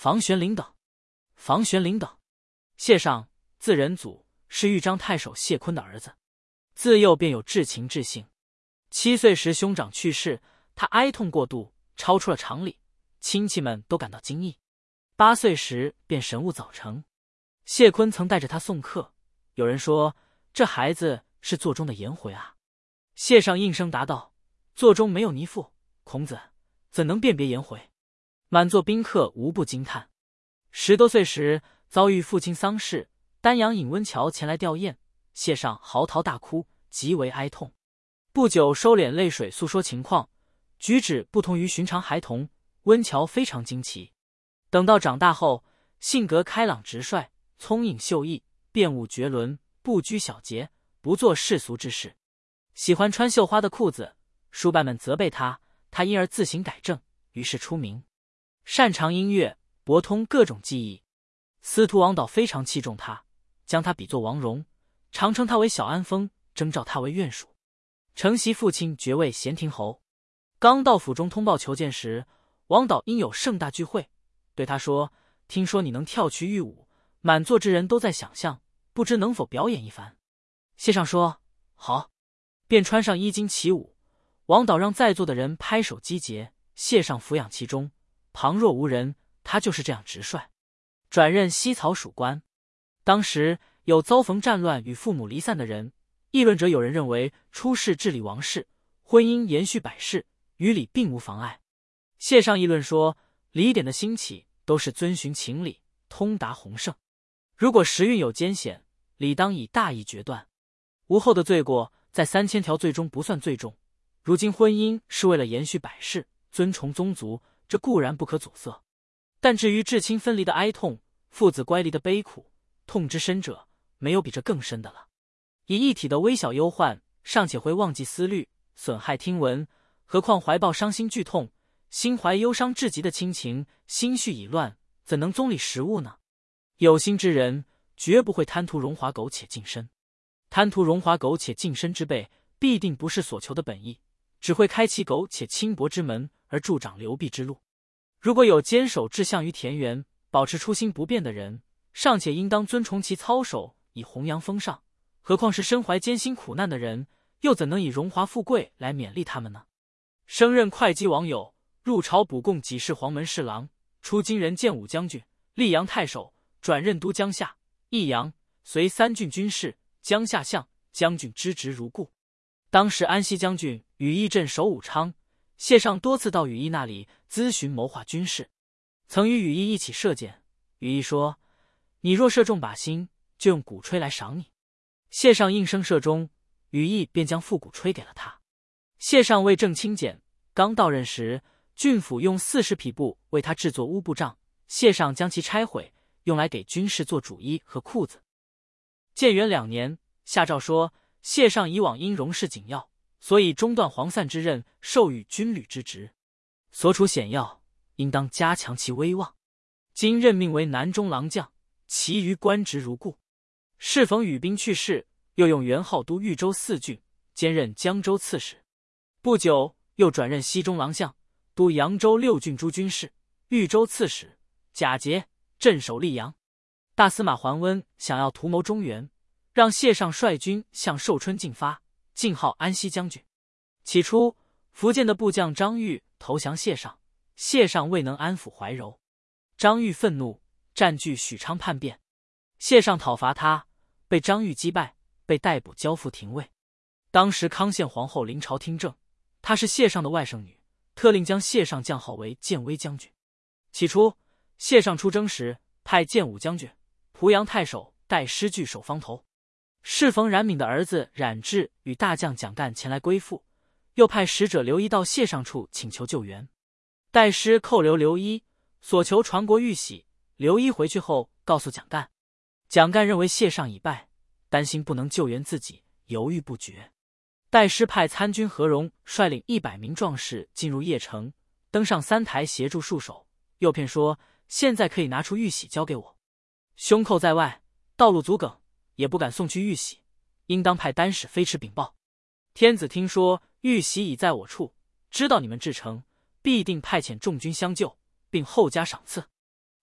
房玄龄等。房玄龄等，谢尚，字仁祖，是豫章太守谢坤的儿子。自幼便有至情至性。7岁时兄长去世，他哀痛过度，超出了常理，亲戚们都感到惊异。8岁时便神物早成。谢坤曾带着他送客，有人说这孩子是座中的颜回啊。谢尚应声答道：座中没有泥父，孔子怎能辨别颜回？满座宾客无不惊叹。10多岁时遭遇父亲丧事，丹阳尹温峤前来吊唁，谢尚嚎啕大哭，极为哀痛。不久收敛泪水诉说情况，举止不同于寻常孩童，温峤非常惊奇。等到长大后，性格开朗直率，聪颖秀逸，辩悟绝伦，不拘小节，不做世俗之事。喜欢穿绣花的裤子，书伴们责备他，他因而自行改正，于是出名。擅长音乐，博通各种技艺。司徒王导非常器重他，将他比作王戎，常称他为小安丰，征召他为院属。承袭父亲爵位咸亭侯。刚到府中通报求见时，王导因有盛大聚会，对他说：听说你能跳曲御舞，满座之人都在想象，不知能否表演一番。谢尚说：好，便穿上衣襟起舞。王导让在座的人拍手击节，谢尚俯仰其中，旁若无人，他就是这样直率。转任西曹属官。当时有遭逢战乱与父母离散的人，议论者有人认为出仕治理王室，婚姻延续百世，于礼并无妨碍。谢尚议论说，礼典的兴起都是遵循情理，通达弘盛。如果时运有艰险，理当以大义决断。吴后的罪过在3000条罪中不算最重，如今婚姻是为了延续百世，尊崇宗族，这固然不可阻塞。但至于至亲分离的哀痛，父子乖离的悲苦，痛之深者，没有比这更深的了。以一体的微小忧患，尚且会忘记思虑，损害听闻，何况怀抱伤心剧痛，心怀忧伤至极的亲情，心绪已乱，怎能宗理实务呢？有心之人绝不会贪图荣华苟且近身，贪图荣华苟且近身之辈，必定不是所求的本意，只会开启苟且轻薄之门，而助长流弊之路。如果有坚守志向于田园，保持初心不变的人，尚且应当尊崇其操守，以弘扬风尚，何况是身怀艰辛苦难的人，又怎能以荣华富贵来勉励他们呢？升任会稽王友，入朝补贡给事黄门侍郎，出京任建武将军、溧阳太守，转任都江夏、益阳、随3郡军事、江夏相、将军之职如故。当时安西将军羽翼镇守武昌，谢尚多次到羽翼那里咨询谋划军事，曾与羽翼一起射箭。羽翼说：你若射中靶心，就用鼓吹来赏你。谢尚应声射中，羽翼便将副鼓吹给了他。谢尚为正清简，刚到任时，郡府用40匹布为他制作乌布帐，谢尚将其拆毁，用来给军士做主衣和裤子。建元2年，下诏说谢尚以往因荣事紧要，所以中断黄散之任，授予军旅之职。所处险要，应当加强其威望。今任命为南中郎将，其余官职如故。适逢羽兵去世，又用元号都豫州4郡，兼任江州刺史。不久，又转任西中郎将，督扬州6郡诸军事，豫州刺史，假节镇守溧阳。大司马桓温想要图谋中原，让谢尚率军向寿春进发，进号安西将军。起初，福建的部将张玉投降谢尚，谢尚未能安抚怀柔，张玉愤怒，占据许昌叛变。谢尚讨伐他，被张玉击败，被逮捕交付廷尉。当时康宪皇后临朝听政，她是谢尚的外甥女，特令将谢尚降号为建威将军。起初，谢尚出征时，派建武将军、濮阳太守带师据守方头。适逢冉闵的儿子冉智与大将蒋干前来归附，又派使者刘一到谢尚处请求救援。带师扣留刘一，所求传国玉玺。刘一回去后告诉蒋干，蒋干认为谢尚已败，担心不能救援自己，犹豫不决。带师派参军何荣率领100名壮士进入邺城，登上3台协助戍守，诱骗说现在可以拿出玉玺交给我。胸寇在外，道路阻梗，也不敢送去玉玺，应当派单使飞驰禀报。天子听说玉玺已在我处，知道你们至诚，必定派遣重军相救，并厚加赏赐。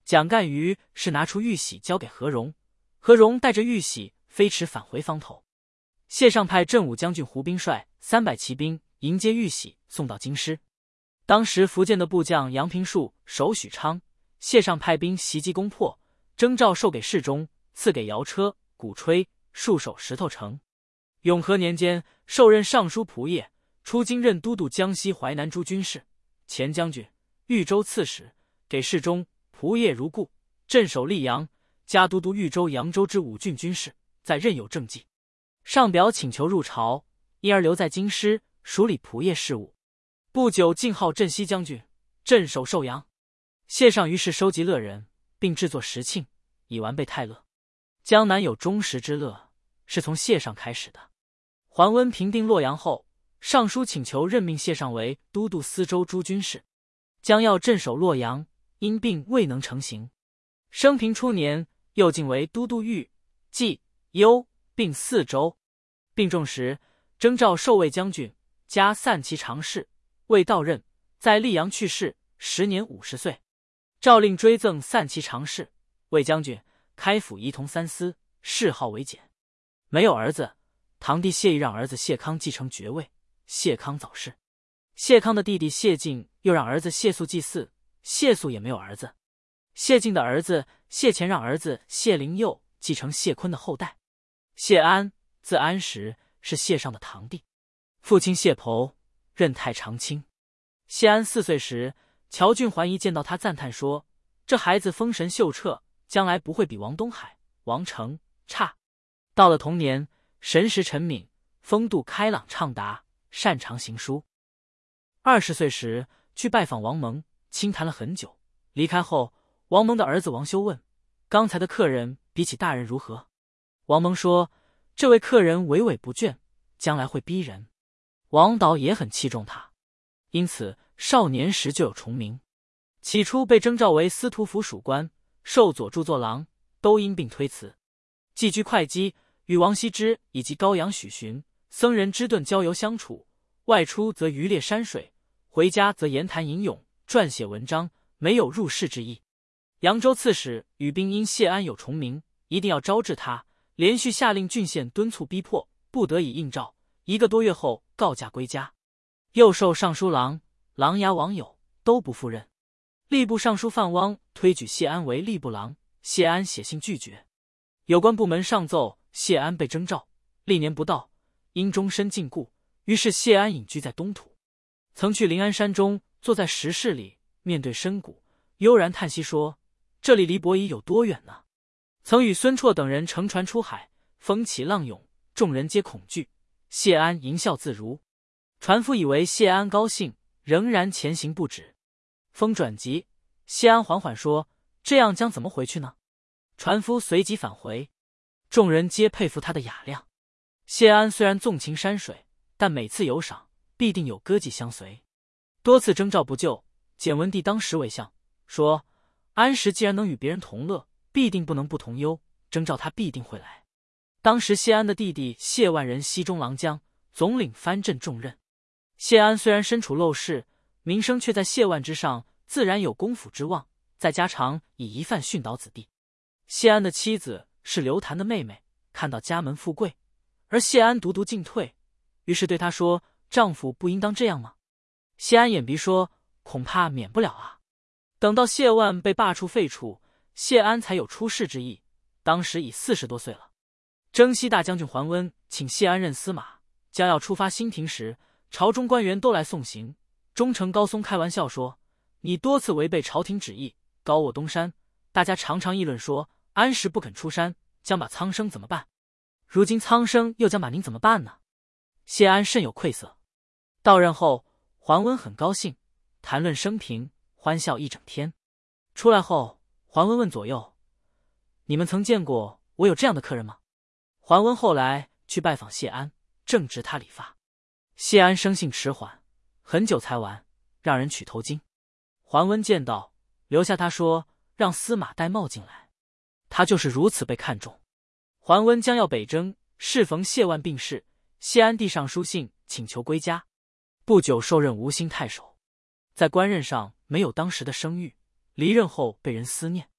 蒋干于是拿出玉玺交给何荣，何荣带着玉玺飞驰返回方头。谢尚派镇武将军胡兵率300骑兵迎接玉玺，送到京师。当时福建的部将杨平树守许昌，谢尚派兵袭击攻破，征召授给世忠，赐给摇车、鼓吹，戍守石头城。永和年间，授任尚书仆射，出京任都督江西淮南诸军事、前将军、豫州刺史，给世忠仆射如故，镇守溧阳，加都督豫州、扬州之5郡军事，在任有政绩。上表请求入朝，因而留在京师署理仆射事务。不久晋号镇西将军，镇守寿阳。谢尚于是收集乐人，并制作食庆，以完备泰乐。江南有钟食之乐，是从谢尚开始的。桓温平定洛阳后，上书请求任命谢尚为都督司州诸军事，将要镇守洛阳，因病未能成行。升平初年，又晋为都督豫、冀、幽，并4州。病重时，征召授卫将军，加散骑常侍，未到任，在溧阳去世，时年50岁。诏令追赠散骑常侍、卫将军，开府仪同3司，谥号为简。没有儿子，堂弟谢毅让儿子谢康继承爵位，谢康早逝。谢康的弟弟谢敬又让儿子谢肃继嗣，谢肃也没有儿子。谢敬的儿子谢乾让儿子谢灵佑继承谢坤的后代。谢安，字安石，是谢尚的堂弟，父亲谢剖任太常卿。谢安4岁时，乔俊桓一见到他，赞叹说：“这孩子风神秀彻，将来不会比王东海、王成差。”到了同年，神识沉泯，风度开朗畅达，擅长行书。20岁时，去拜访王蒙，倾谈了很久。离开后，王蒙的儿子王修问：“刚才的客人比起大人如何？”王蒙说：“这位客人唯唯不倦，将来会逼人。”王导也很器重他，因此少年时就有重名。起初被征召为司徒府属官，授左著作郎，都因病推辞。寄居会稽，与王羲之以及高阳许询僧人之顿交游相处，外出则渔猎山水，回家则言谈吟咏，撰写文章，没有入仕之意。扬州刺史宇彬因谢安有重名，一定要招致他，连续下令郡县敦促逼迫，不得已应召，1个多月后告假归家。又授尚书郎、琅琊王友，都不赴任。吏部尚书范汪推举谢安为吏部郎，谢安写信拒绝。有关部门上奏谢安被征召，历年不到，因终身禁锢，于是谢安隐居在东土。曾去临安山中，坐在石室里，面对深谷，悠然叹息说：“这里离伯夷有多远呢？”曾与孙绰等人乘船出海，风起浪涌，众人皆恐惧，谢安吟笑自如。船夫以为谢安高兴，仍然前行不止。风转急，谢安缓缓说：“这样将怎么回去呢？”船夫随即返回，众人皆佩服他的雅量。谢安虽然纵情山水，但每次游赏必定有歌妓相随。多次征召不就，简文帝当时为相，说：“安石既然能与别人同乐，必定不能不同忧，征召他必定会来。”当时谢安的弟弟谢万人西中郎将，总领藩镇重任。谢安虽然身处陋室，名声却在谢万之上，自然有公府之望，在家常以一饭训导子弟。谢安的妻子是刘谭的妹妹，看到家门富贵，而谢安独独进退，于是对他说：“丈夫不应当这样吗？”谢安掩鼻说：“恐怕免不了啊。”等到谢万被罢黜废黜，谢安才有出仕之意，当时已40多岁了。征西大将军桓温请谢安任司马，将要出发新亭时，朝中官员都来送行。中丞高松开玩笑说：“你多次违背朝廷旨意，高卧东山，大家常常议论说安石不肯出山，将把苍生怎么办？如今苍生又将把您怎么办呢？”谢安甚有愧色。到任后，桓温很高兴，谈论生平，欢笑一整天。出来后，桓温问左右：“你们曾见过我有这样的客人吗？”桓温后来去拜访谢安，正值他理发。谢安生性迟缓，很久才完，让人取头巾。桓温见到，留下他说：“让司马戴帽进来。”他就是如此被看重。桓温将要北征，适逢谢万病逝，谢安递上书信请求归家。不久受任吴兴太守，在官任上没有当时的声誉，离任后被人思念。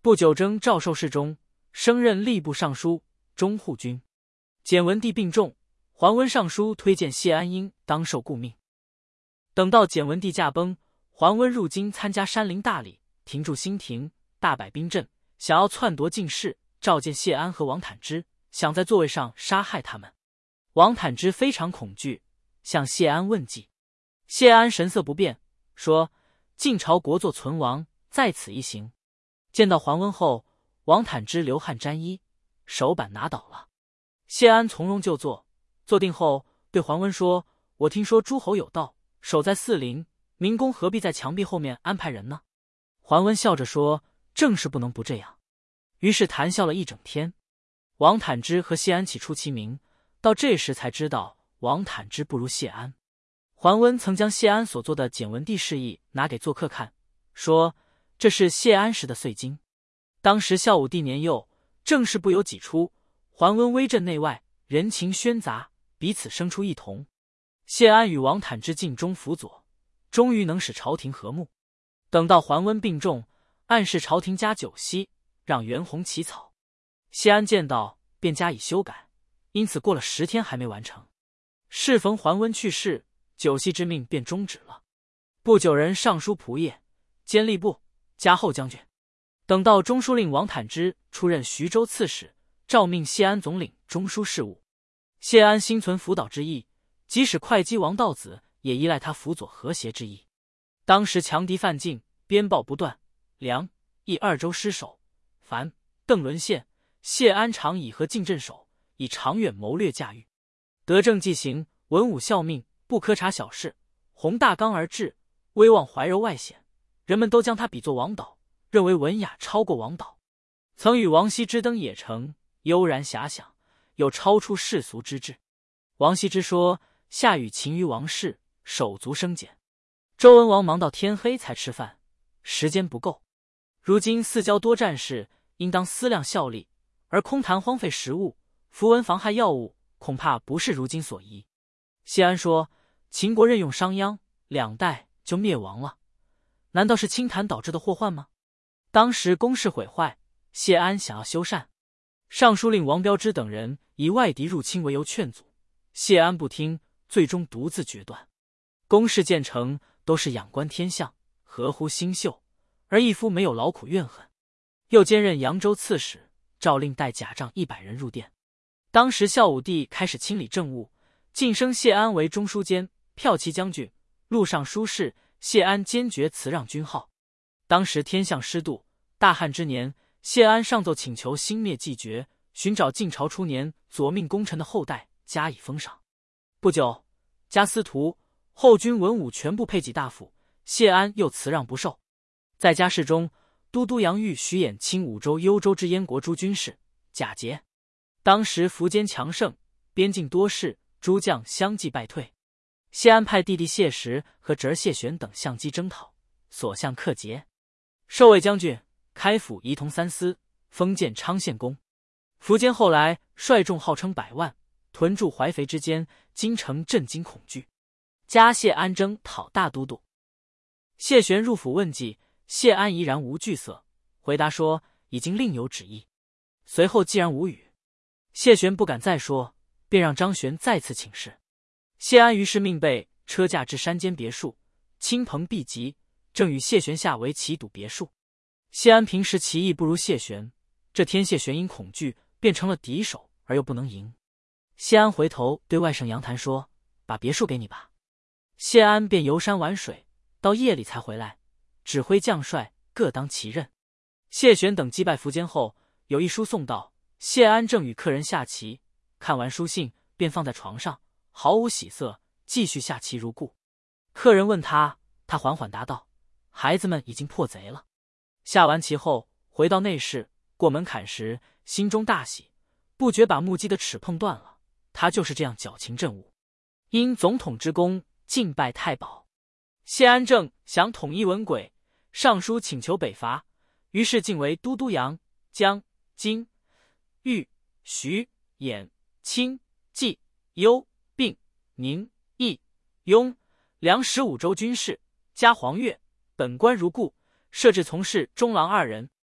不久征赵寿侍中，升任吏部尚书、中护军。简文帝病重，桓温上书推荐谢安应当受顾命。等到简文帝驾崩，桓温入京参加山陵大礼，停驻新亭，大摆兵阵，想要篡夺进士，召见谢安和王坦之，想在座位上杀害他们。王坦之非常恐惧，向谢安问计。谢安神色不变，说：“晋朝国祚存亡，在此一行。”见到桓温后，王坦之流汗沾衣，手板拿倒了。谢安从容就坐，坐定后对桓温说：“我听说诸侯有道，守在四邻，明公何必在墙壁后面安排人呢？”桓温笑着说：“正是不能不这样。”于是谈笑了一整天。王坦之和谢安起初齐名，到这时才知道王坦之不如谢安。桓温曾将谢安所做的简文帝示意拿给做客看，说这是谢安时的岁经。当时孝武帝年幼，政事不由己出，桓温威震内外，人情喧杂，彼此生出异同。谢安与王坦之尽忠辅佐，终于能使朝廷和睦。等到桓温病重，暗示朝廷加酒席，让袁弘起草。谢安见到，便加以修改，因此过了10天还没完成。适逢桓温去世，酒席之命便终止了。不久，人尚书仆射，兼吏部，加后将军。等到中书令王坦之出任徐州刺史，诏命谢安总领中书事务。谢安心存辅导之意，即使会稽王道子也依赖他辅佐和谐之意。当时强敌犯境，鞭炮不断，梁、益2州失守，樊、邓沦陷，谢安常以和进镇守，以长远谋略驾驭，德政既行，文武效命，不苛察小事，宏大纲而治，威望怀柔外显，人们都将他比作王导，认为文雅超过王导。曾与王羲之登野城，悠然遐想，有超出世俗之志。王羲之说：“夏禹勤于王室，手足生俭。周文王忙到天黑才吃饭，时间不够。如今四郊多战事，应当思量效力，而空谈荒废食物，符文妨害药物，恐怕不是如今所宜。”谢安说：“秦国任用商鞅，2代就灭亡了，难道是清谈导致的祸患吗？”当时宫室毁坏，谢安想要修缮，尚书令王彪之等人以外敌入侵为由劝阻，谢安不听，最终独自决断。宫室建成都是仰观天象，合乎星宿，而一夫没有劳苦怨恨。又兼任扬州刺史，诏令带甲仗100人入殿。当时孝武帝开始清理政务，晋升谢安为中书监、骠骑将军、录尚书事，谢安坚决辞让军号。当时天象失度，大旱之年，谢安上奏请求兴灭继绝，寻找晋朝初年左命功臣的后代加以封赏。不久，加司徒、后军文武全部配给大夫，谢安又辞让不受。在家事中，都督杨玉许衍清5州、幽州之燕国诸军事，假节。当时苻坚强盛，边境多事，诸将相继败退。谢安派弟弟谢石和侄儿谢玄等相机征讨，所向克捷。授卫将军，开府仪同3司，封建昌献公。苻坚后来率众号称100万，屯驻淮肥之间，京城震惊恐惧。加谢安征讨大都督。谢玄入府问计，谢安怡然无惧色，回答说已经另有旨意。随后既然无语，谢玄不敢再说，便让张玄再次请示。谢安于是命备车驾至山间别墅，亲朋毕集，正与谢玄下围棋赌别墅。谢安平时棋艺不如谢玄，这天谢玄因恐惧变成了敌手，而又不能赢。谢安回头对外甥杨谭说：“把别墅给你吧。”谢安便游山玩水，到夜里才回来，指挥将帅各当其任。谢玄等击败苻坚后，有一书送到，谢安正与客人下棋，看完书信便放在床上，毫无喜色，继续下棋如故。客人问他，他缓缓答道：“孩子们已经破贼了。”下完棋后，回到内室，过门槛时，心中大喜，不觉把木屐的齿碰断了。他就是这样矫情政务，因总统之功，进拜太保。谢安正想统一文轨，上书请求北伐，于是晋为都督扬、江、津、豫、徐、兖、青、冀、幽、并、宁、益、雍、梁15州军事，加黄钺，本官如故，设置从事中郎2人。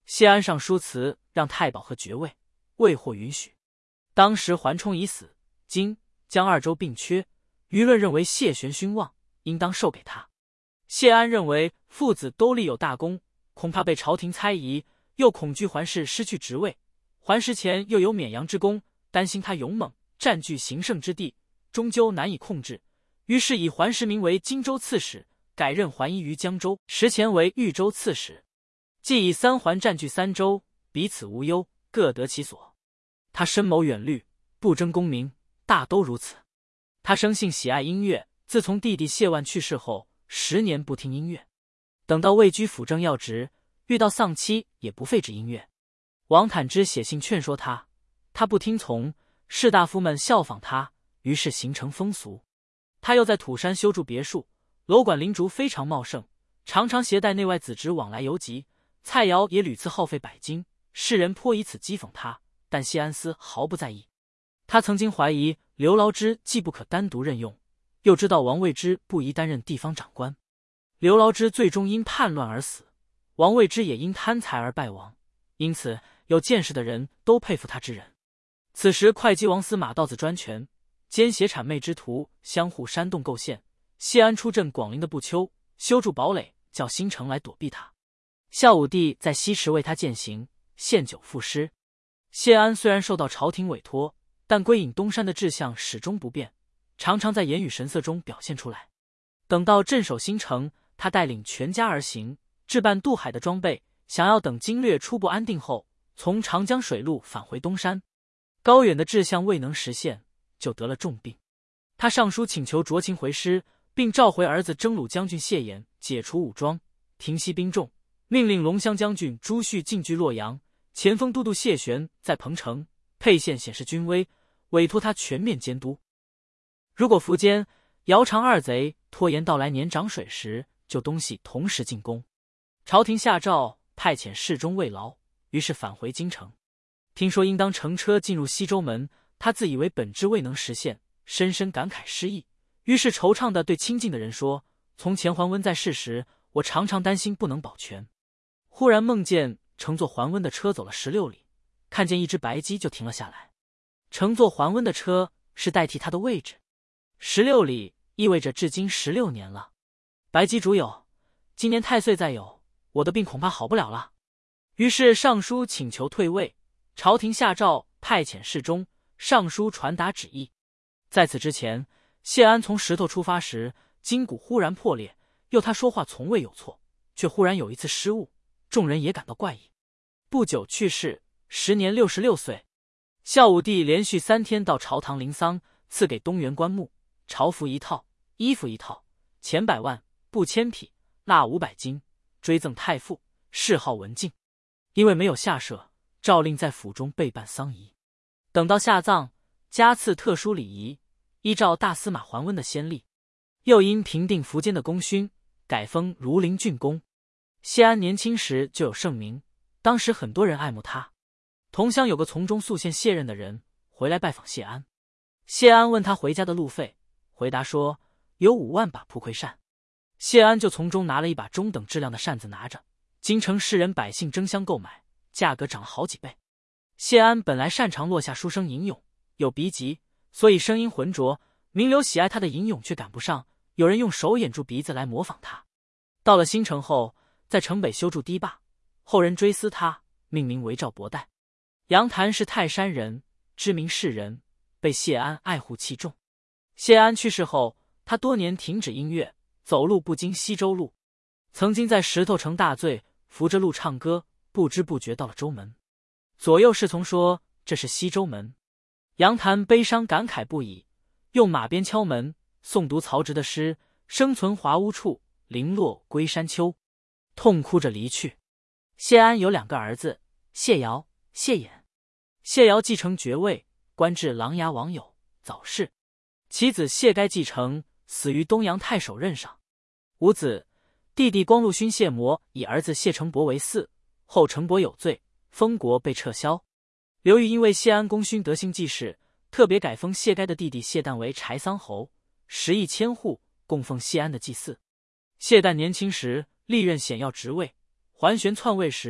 谢安上书辞让太保和爵位，未获允许。当时桓冲已死，今江二州并缺，舆论认为谢玄勋望，应当授给他。谢安认为父子都立有大功，恐怕被朝廷猜疑，又恐惧桓氏失去职位。桓石前又有沔阳之功，担心他勇猛，占据行胜之地，终究难以控制，于是以桓石名为荆州刺史，改任桓伊于江州，石前为豫州刺史。既以三桓占据三州，彼此无忧，各得其所。他深谋远虑，不争功名，大都如此。他生性喜爱音乐，自从弟弟谢万去世后，10年不听音乐。等到位居辅政要职，遇到丧妻也不废止音乐。王坦之写信劝说他，他不听从，士大夫们效仿他，于是形成风俗。他又在土山修筑别墅，楼馆林竹非常茂盛，常常携带内外子侄往来游集。蔡瑶也屡次耗费百金，世人颇以此讥讽他，但谢安思毫不在意。他曾经怀疑刘牢之既不可单独任用，又知道王位之不宜担任地方长官。刘牢之最终因叛乱而死，王位之也因贪财而败亡，因此有见识的人都佩服他之人。此时会稽王司马道子专权，奸邪谄媚之徒相互煽动构陷。谢安出镇广陵的不丘，修筑堡垒，叫新城来躲避他。孝武帝在西池为他饯行，献酒赋诗。谢安虽然受到朝廷委托，但归隐东山的志向始终不变，常常在言语神色中表现出来。等到镇守新城，他带领全家而行，置办渡海的装备，想要等经略初步安定后，从长江水路返回东山。高远的志向未能实现，就得了重病。他上书请求酌情回师，并召回儿子征虏将军谢衍，解除武装，停息兵众，命令龙骧将军朱旭进据洛阳，前锋都督谢玄在彭城、沛县显示军威，委托他全面监督。如果苻坚、姚长二贼拖延到来年涨水时，就东西同时进攻。朝廷下诏派遣侍中慰劳，于是返回京城。听说应当乘车进入西州门，他自以为本志未能实现，深深感慨失意，于是惆怅地对亲近的人说：从前桓温在世时，我常常担心不能保全。忽然梦见乘坐桓温的车走了16里，看见一只白鸡就停了下来。乘坐桓温的车是代替他的位置，16里意味着至今16年了。白鸡主有，今年太岁再有，我的病恐怕好不了了。于是上书请求退位，朝廷下诏派遣侍中上书传达旨意。在此之前，谢安从石头出发时，筋骨忽然破裂，又他说话从未有错，却忽然有一次失误，众人也感到怪异。不久去世，时年66岁。孝武帝连续3天到朝堂临丧，赐给东园棺木，朝服1套，衣服1套，钱100万，布1000匹，蜡500斤，追赠太傅，谥号文敬。因为没有下赦，诏令在府中备办丧仪。等到下葬，加赐特殊礼仪，依照大司马桓温的先例。又因平定苻坚的功勋，改封儒陵郡公。谢安年轻时就有盛名，当时很多人爱慕他。同乡有个从中宿县卸任的人回来拜访谢安，谢安问他回家的路费，回答说有5万把蒲葵扇。谢安就从中拿了一把中等质量的扇子拿着，京城士人百姓争相购买，价格涨了好几倍。谢安本来擅长落下书生吟咏，有鼻疾，所以声音浑浊，名流喜爱他的吟咏却赶不上，有人用手掩住鼻子来模仿他。到了新城后，在城北修筑堤坝，后人追思他，命名为赵伯代。杨谭是泰山人，知名士人，被谢安爱护器重。谢安去世后，他多年停止音乐，走路不经西州路。曾经在石头城大醉，扶着路唱歌，不知不觉到了州门。左右侍从说这是西州门。杨谭悲伤感慨不已，用马鞭敲门，诵读曹植的诗：生存华屋处，零落归山丘，痛哭着离去。谢安有2个儿子，谢尧、谢衍。谢尧继承爵位，官至琅琊王友，早逝。其子谢该继承，死于东阳太守任上。无子，弟弟光禄勋谢模以儿子谢承伯为嗣，后承伯有罪，封国被撤销。刘裕因为谢安功勋德行济世，特别改封谢该的弟弟谢旦为柴桑侯，10亿千户，供奉谢安的祭祀。谢旦年轻时历任显要职位，桓玄篡位时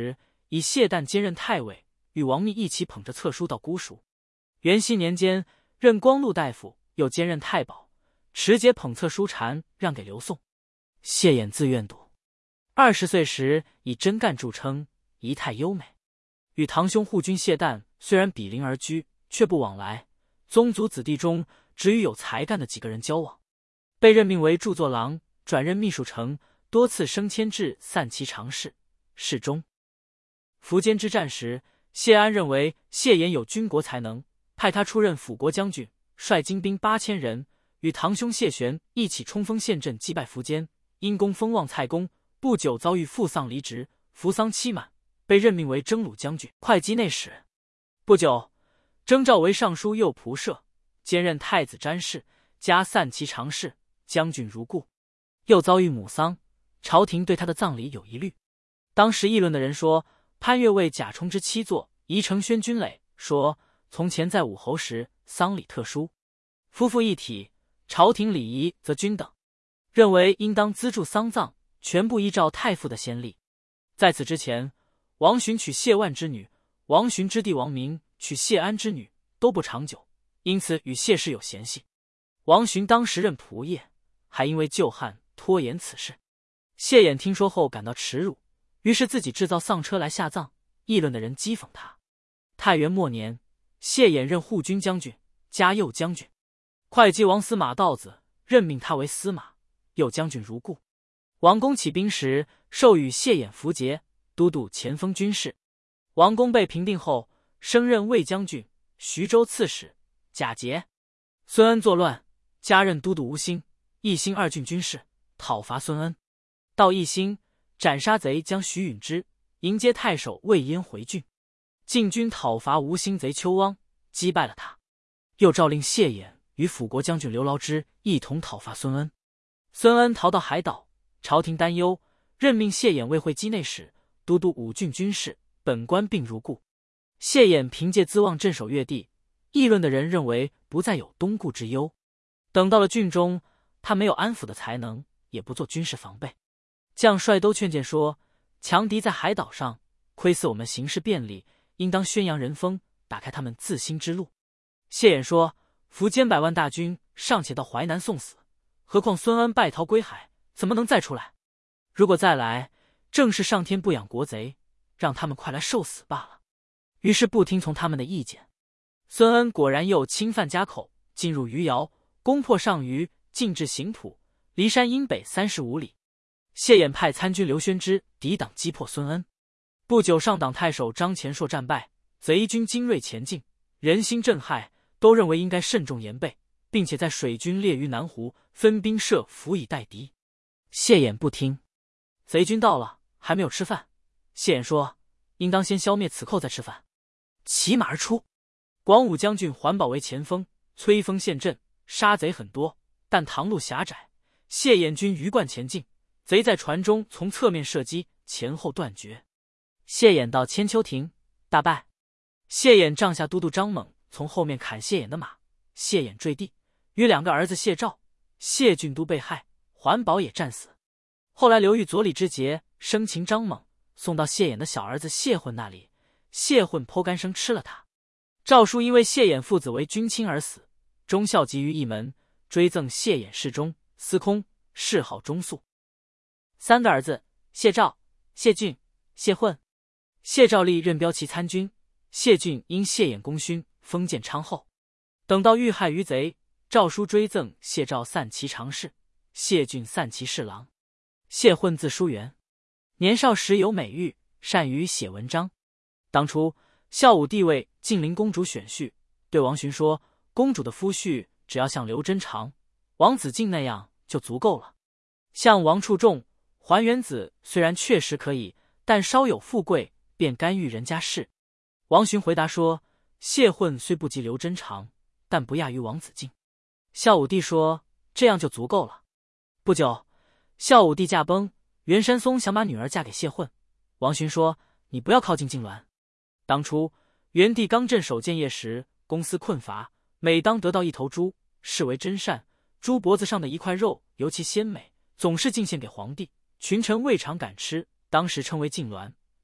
以谢旦兼任太尉，与王密一起捧着册书到姑蜀。元熙年间，任光禄大夫，又兼任太保，持节捧册书禅让给刘宋。谢衍自愿读，20岁时以真干著称，仪态优美。与堂兄护军谢旦虽然比邻而居，却不往来。宗族子弟中，只与有才干的几个人交往。被任命为著作郎，转任秘书丞，多次升迁至散骑常侍、侍中。苻坚之战时，谢安认为谢衍有军国才能，派他出任辅国将军，率精兵8000人，与堂兄谢玄一起冲锋陷阵击败苻坚，因功封望蔡公，不久遭遇父丧离职，服丧期满，被任命为征虏将军、会稽内史。不久，征召为尚书右仆射，兼任太子詹事，加散骑常侍，将军如故。又遭遇母丧，朝廷对他的葬礼有疑虑。当时议论的人说，潘岳为贾充之妻作宜城宣君垒，说从前在武侯时丧礼特殊，夫妇一体，朝廷礼仪则均等，认为应当资助丧葬，全部依照太傅的先例。在此之前，王寻娶谢万之女，王寻之弟王明娶谢安之女，都不长久，因此与谢氏有嫌隙。王寻当时任仆射，还因为旧汉拖延此事。谢衍听说后感到耻辱，于是自己制造丧车来下葬，议论的人讥讽他。太元末年，谢衍任护军将军，加右将军。会稽王司马道子任命他为司马、右将军如故。王公起兵时，授予谢衍符节，都督前锋军事。王公被平定后，升任卫将军、徐州刺史。贾节、孙恩作乱，加任都督吴兴、义兴2郡军事，讨伐孙恩。到义兴，斩杀贼将徐允之，迎接太守魏淹回郡。进军讨伐吴兴贼邱汪，击败了他。又诏令谢衍与辅国将军刘牢之一同讨伐孙恩。孙恩逃到海岛，朝廷担忧，任命谢衍为会稽内史，都督5郡军事，本官并如故。谢衍凭借资望镇守越地，议论的人认为不再有东顾之忧。等到了郡中，他没有安抚的才能，也不做军事防备。将帅都劝谏说，强敌在海岛上，窥伺我们行事便利，应当宣扬人风，打开他们自新之路。谢衍说，苻坚100万大军尚且到淮南送死，何况孙恩败逃归海，怎么能再出来？如果再来，正是上天不养国贼，让他们快来受死罢了。于是不听从他们的意见。孙恩果然又侵犯家口，进入余姚，攻破上虞，进至行浦，离山阴北35里。谢衍派参军刘宣之抵挡击破孙恩。不久，上党太守张虔硕战败，贼军精锐前进，人心震撼，都认为应该慎重严备，并且在水军列于南湖，分兵设伏以待敌。谢衍不听。贼军到了，还没有吃饭。谢衍说，应当先消灭此寇再吃饭。骑马而出。广武将军环保为前锋，摧锋陷阵，杀贼很多，但塘路狭窄，谢衍军鱼贯前进，贼在船中从侧面射击，前后断绝。谢衍到千秋亭，大败。谢衍帐下都督张猛从后面砍谢衍的马，谢衍坠地，与2个儿子谢兆、谢俊都被害，环保也战死。后来刘裕左李之节生擒张猛，送到谢衍的小儿子谢混那里，谢混剖干生吃了他。诏书因为谢衍父子为军亲而死，忠孝集于一门，追赠谢衍侍中、司空，谥号忠肃。3个儿子谢兆、谢俊、谢混。谢兆历任骠骑参军，谢俊因谢衍功勋，封建昌后。等到遇害于贼，诏书追赠谢兆散骑常侍，谢俊散骑侍郎。谢混字叔元，年少时有美誉，善于写文章。当初孝武帝为晋灵公主选婿，对王寻说，公主的夫婿只要像刘贞常、王子敬那样就足够了。像王处仲、桓元子虽然确实可以，但稍有富贵便干预人家事。王寻回答说，谢混虽不及刘贞常，但不亚于王子敬。孝武帝说，这样就足够了。不久，孝武帝驾崩，袁山松想把女儿嫁给谢混。王寻说，你不要靠近晋鸾。当初元帝刚镇守建业时，公私困乏，每当得到一头猪，视为珍善，猪脖子上的一块肉尤其鲜美，总是进献给皇帝，群臣未尝敢吃，当时称为晋鸾，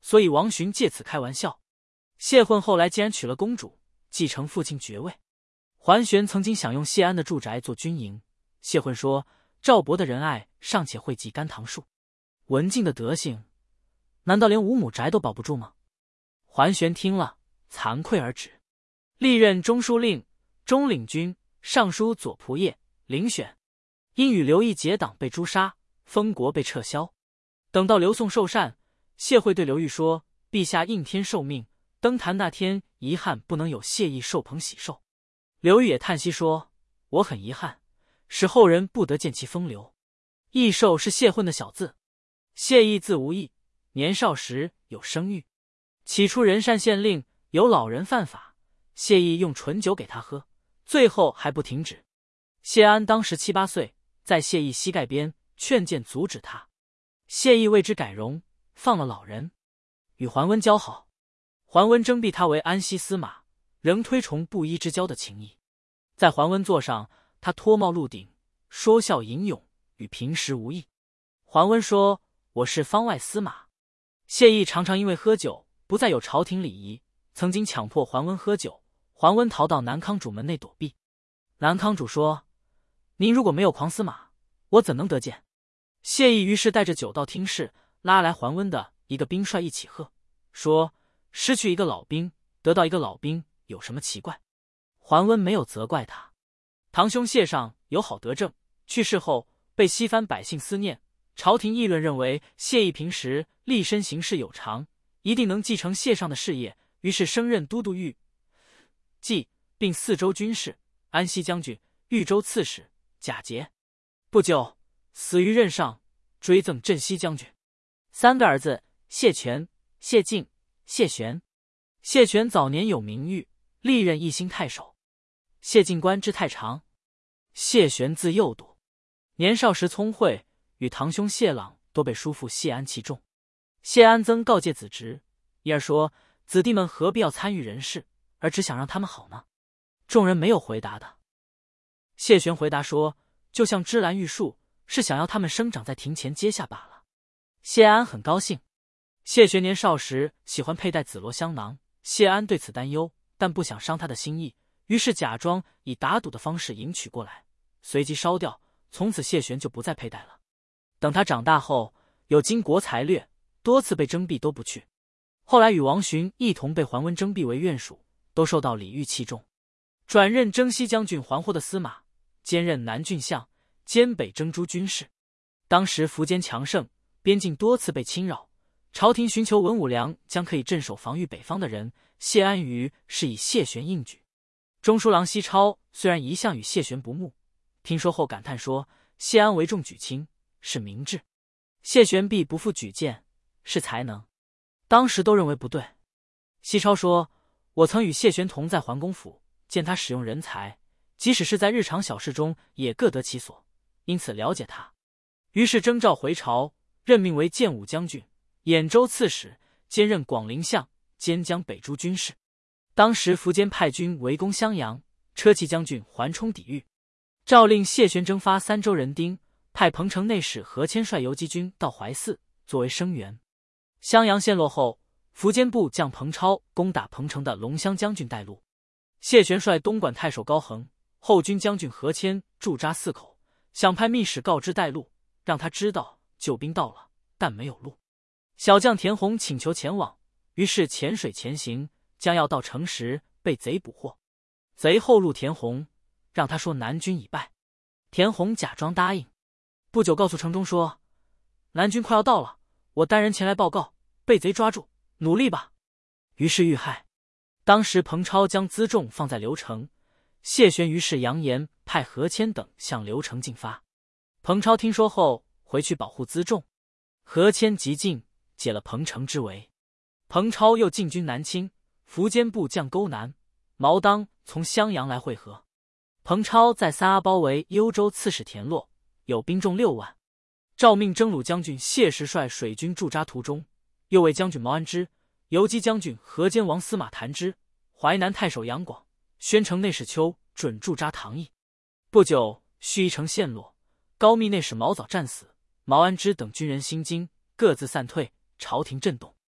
所以王寻借此开玩笑。谢混后来竟然娶了公主，继承父亲爵位。桓玄曾经想用谢安的住宅做军营，谢混说赵伯的仁爱尚且惠及甘棠树，文静的德行，难道连5亩宅都保不住吗？桓玄听了，惭愧而止。历任中书令、中领军、尚书左仆射、遴选，因与刘义结党被诛杀，封国被撤销。等到刘宋受禅，谢会对刘裕说：“陛下应天受命，登坛那天遗憾不能有谢意受捧喜寿。”刘裕也叹息说：“我很遗憾，使后人不得见其风流。”义寿是谢混的小字。谢意字无义，年少时有生育。起初仁善县令有老人犯法，谢意用醇酒给他喝，最后还不停止。谢安当时7、8岁，在谢意膝盖边劝谏阻止他。谢意为之改容，放了老人，与桓温交好。桓温征辟他为安西司马，仍推崇布衣之交的情谊。在桓温座上，他脱帽露顶，说笑吟咏，与平时无异。桓温说：“我是方外司马。”谢意常常因为喝酒不再有朝廷礼仪，曾经强迫桓温喝酒，桓温逃到南康主门内躲避。南康主说：“您如果没有狂司马，我怎能得见？”谢意于是带着酒到厅室，拉来桓温的一个兵帅一起喝，说：“失去一个老兵，得到一个老兵，有什么奇怪？”桓温没有责怪他。堂兄谢尚有好德政，去世后被西番百姓思念，朝廷议论认为谢意平时立身行事有常，一定能继承谢尚的事业，于是升任都督豫冀，并4州军事，安西将军、豫州刺史，假节。不久死于任上，追赠镇西将军。3个儿子：谢权、谢敬、谢玄。谢权早年有名誉，历任义兴太守。谢敬官至太常。谢玄字幼笃，年少时聪慧，与堂兄谢朗都被叔父谢安器重。谢安曾告诫子侄，一儿说：“子弟们何必要参与人事，而只想让他们好呢？”众人没有回答的。谢玄回答说：“就像芝兰玉树，是想要他们生长在庭前阶下罢了。”谢安很高兴。谢玄年少时喜欢佩戴紫罗香囊，谢安对此担忧，但不想伤他的心意，于是假装以打赌的方式迎娶过来，随即烧掉。从此谢玄就不再佩戴了。等他长大后，有经国才略，多次被征辟都不去。后来与王寻一同被桓温征辟为院属，都受到李煜器重。转任征西将军桓获的司马，兼任南郡相，兼北征诸军事。当时苻坚强盛，边境多次被侵扰，朝廷寻求文武良将可以镇守防御北方的人，谢安于是以谢玄应举。中书郎西超虽然一向与谢玄不睦，听说后感叹说：“谢安为重举卿，是明智；谢玄必不负举荐，是才能。”当时都认为不对。西超说：“我曾与谢玄同在桓公府，见他使用人才，即使是在日常小事中也各得其所，因此了解他。”于是征召回朝，任命为建武将军、兖州刺史，兼任广陵相，兼江北诸军事。当时苻坚派军围攻襄阳，车骑将军桓冲抵御，诏令谢玄征发3州人丁，派彭城内史何谦率游击军到淮泗作为声援。襄阳陷落后，苻坚部将彭超攻打彭城的龙骧将军带路，谢玄率东莞太守高恒、后军将军何谦驻扎泗口，想派密使告知带路，让他知道救兵到了，但没有路。小将田弘请求前往，于是潜水前行，将要到城时被贼捕获。贼后路田弘，让他说南军已败。田弘假装答应，不久告诉城中说：“南军快要到了，我单人前来报告，被贼抓住，努力吧。”于是遇害。当时彭超将辎重放在刘城，谢玄于是扬言派何谦等向刘城进发。彭超听说后，回去保护辎重。何谦急进，解了彭城之围。彭超又进军南侵，苻坚部将勾南、毛当从襄阳来会合。彭超在三阿包围幽州刺史田洛，有兵众6万。诏命征虏将军谢石率水军驻扎途中，右卫将军毛安之、游击将军河间王司马谭之、淮南太守杨广、宣城内史邱准驻扎唐邑。不久，盱眙城陷落，高密内史毛藻战死，毛安之等军人心惊，各自散退，朝廷震动。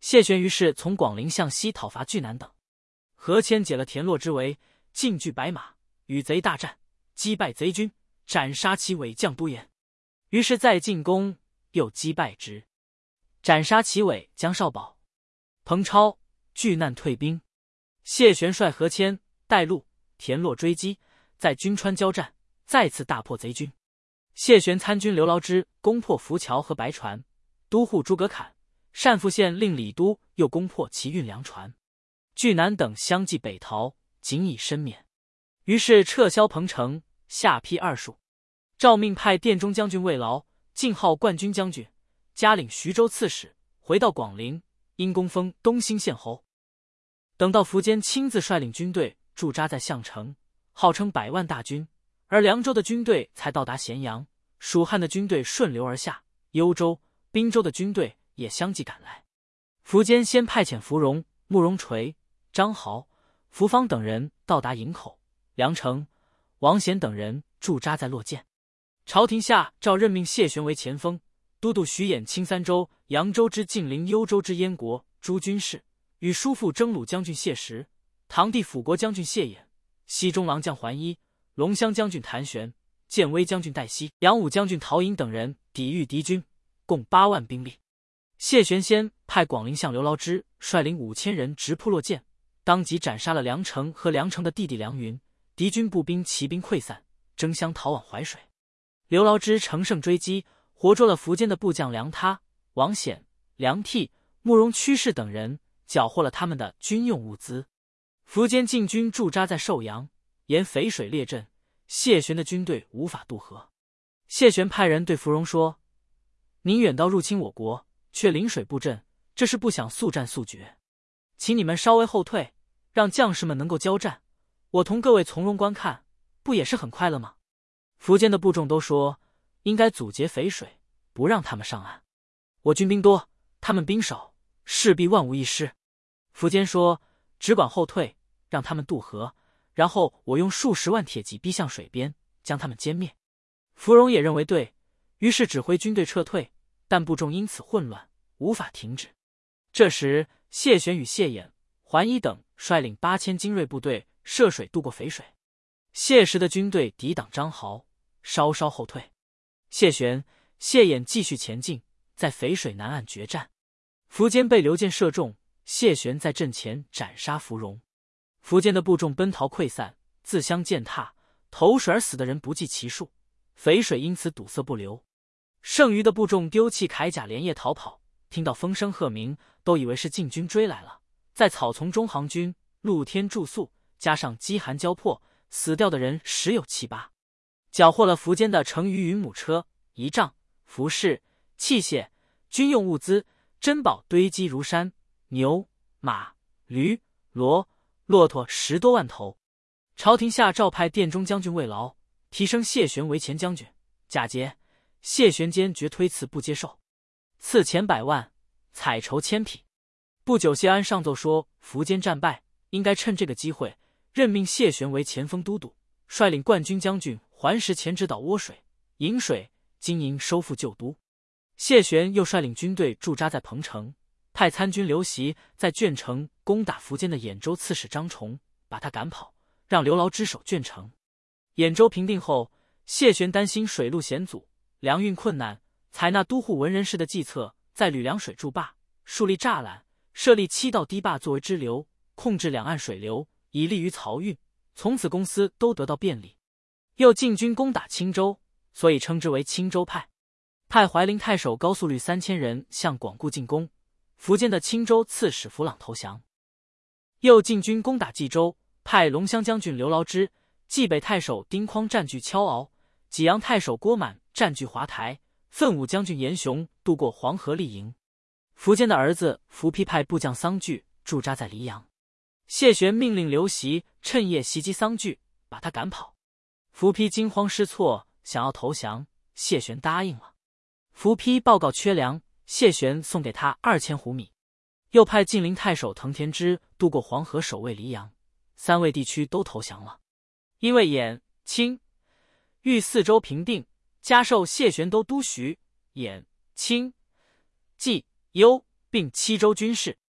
谢玄于是从广陵向西讨伐巨南等。何谦解了田洛之围，进据白马，与贼大战，击败贼军，斩杀其伪将都盐。于是再进攻，又击败之，斩杀其伪将少保。彭超、巨难退兵，谢玄率何谦、带路、田洛追击，在军川交战，再次大破贼军。谢玄参军刘牢之攻破浮桥和白船，都护诸葛侃、单父县令李都又攻破其运粮船。巨南等相继北逃，仅以身免。于是撤销彭城，下邳2戍。诏命派殿中将军魏劳，晋号冠军将军，加领徐州刺史，回到广陵，因功封东兴县侯。等到苻坚亲自率领军队驻扎在项城，号称100万大军，而凉州的军队才到达咸阳，蜀汉的军队顺流而下，幽州、滨州的军队也相继赶来。苻坚先派遣芙蓉、慕容垂、张豪、扶方等人到达营口、梁城，王显等人驻扎在洛涧。朝廷下诏任命谢玄为前锋，都督徐衍清三州、扬州之晋陵、幽州之燕国诸军事，与叔父征虏将军谢石、堂弟辅国将军谢衍、西中郎将桓伊、龙骧将军谭玄、建威将军戴希、杨武将军陶寅等人抵御敌军，共8万兵力。谢玄先派广陵相刘牢之率领5000人直扑洛涧，当即斩杀了梁成和梁成的弟弟梁云，敌军步兵骑兵溃散，争相逃往淮水。刘牢之乘胜追击，活捉了苻坚的部将梁他、王显、梁替、慕容屈氏等人，缴获了他们的军用物资。苻坚进军驻扎在寿阳，沿淝水列阵，谢玄的军队无法渡河。谢玄派人对芙蓉说：“您远道入侵我国，却临水布阵，这是不想速战速决，请你们稍微后退，让将士们能够交战，我同各位从容观看，不也是很快乐吗？”苻坚的部众都说：“应该阻截淝水，不让他们上岸。我军兵多，他们兵少，势必万无一失。”苻坚说：“只管后退，让他们渡河，然后我用数十万铁骑逼向水边，将他们歼灭。”芙蓉也认为对，于是指挥军队撤退，但部众因此混乱，无法停止。这时谢玄与谢衍、桓伊等率领8000精锐部队涉水渡过淝水。谢石的军队抵挡张豪，稍稍后退。谢玄、谢衍继续前进，在淝水南岸决战。苻坚被刘建射中，谢玄在阵前斩杀芙蓉。苻坚的部众奔逃溃散，自相践踏，投水而死的人不计其数，淝水因此堵塞不流。剩余的部众丢弃铠甲，连夜逃跑，听到风声鹤鸣，都以为是晋军追来了，在草丛中行军，露天住宿，加上饥寒交迫，死掉的人十有7、8。缴获了苻坚的成余云母车、仪仗、服饰、器械、军用物资、珍宝堆积如山，牛、马、驴、骡、骆驼10多万头。朝廷下诏派殿中将军魏劳提升谢玄为前将军，假节。谢玄坚决推辞不接受，赐钱100万，采绸1000匹。不久谢安上奏说苻坚战败，应该趁这个机会任命谢玄为前锋都督，率领冠军将军环石前直捣涡水、颍水，经营收复旧都。谢玄又率领军队驻扎在彭城，派参军刘袭在鄄城攻打苻坚的兖州刺史张崇，把他赶跑，让刘牢之守鄄城。兖州平定后，谢玄担心水路险阻，粮运困难，采纳都护文人士的计策，在吕梁水筑坝，树立栅栏，设立7道堤坝作为支流，控制两岸水流，以利于漕运。从此公司都得到便利。又进军攻打青州，所以称之为青州派。派怀陵太守高速率3000人向广固进攻，苻坚的青州刺史弗朗投降。又进军攻打冀州，派龙骧将军刘牢之、冀北太守丁匡占据敲敖，济阳太守郭满占据华台，奋武将军严雄渡过黄河立营。苻坚的儿子苻丕派部将桑巨驻扎在黎阳。谢玄命令刘袭趁夜袭击桑巨，把他赶跑。苻丕惊慌失措，想要投降，谢玄答应了。苻丕报告缺粮，谢玄送给他2000斛米。又派晋陵太守滕田之渡过黄河守卫黎阳，3位地区都投降了。因为兖、青、豫4州平定，加授谢玄都督徐、兖、青、冀、幽并7州军事。